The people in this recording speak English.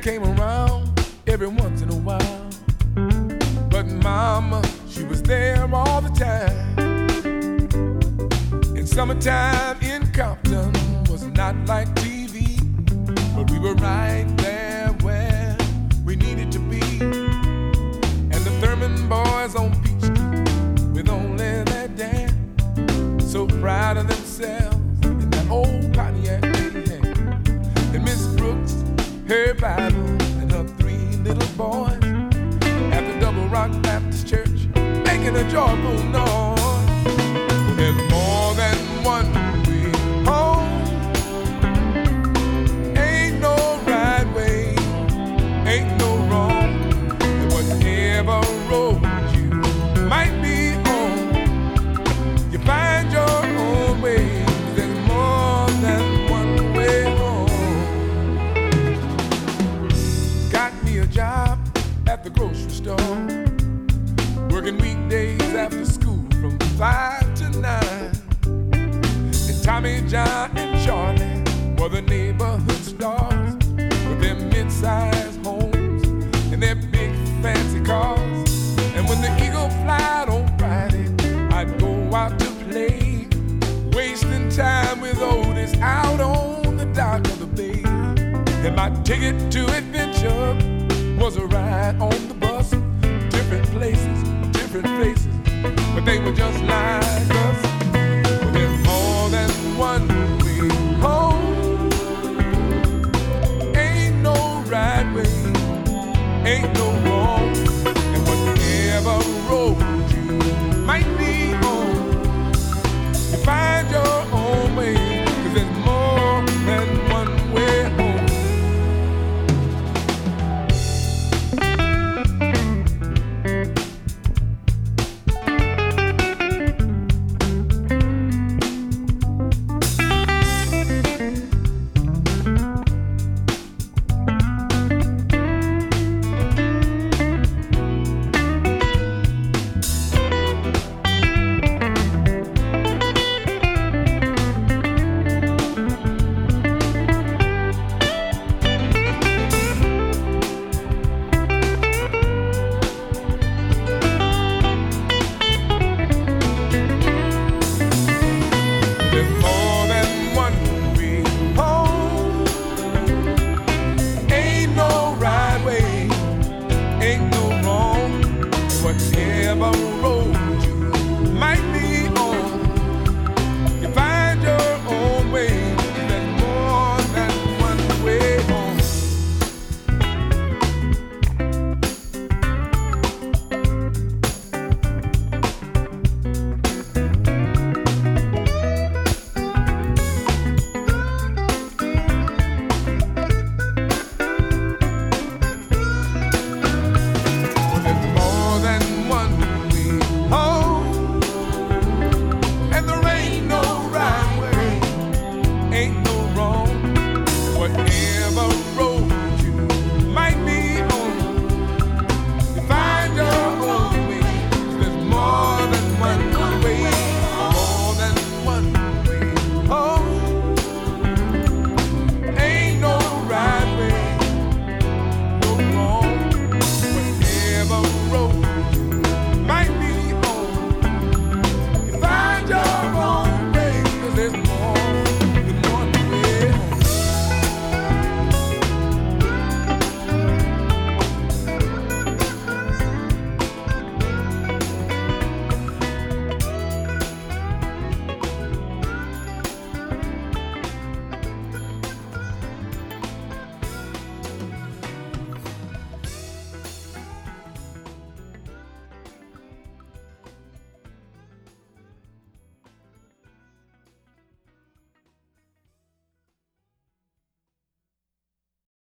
came around every once in a while, but Mama, she was there all the time. And summertime in Compton was not like TV, but we were right there where we needed to be. And the Thurman boys on Peach Street with only their dad, so proud of themselves in that old Pontiac they had. And Miss Brooks, her Bible, and her 3 little boys at the Double Rock Baptist Church making a joyful noise. There's more than one way home. Ain't no right way, ain't no wrong. And whatever road you might be on, you find your own way. There's more than one way home. Got me a job at the grocery store, working weekdays after school from 5 to 9. And Tommy, John, and Charlie were the neighborhood stars with their mid-sized homes and their big fancy cars. And when the Eagle flied on Friday, I'd go out to play, wasting time with Otis out on the dock of the bay. And my ticket to adventure was a ride on the bus, different places,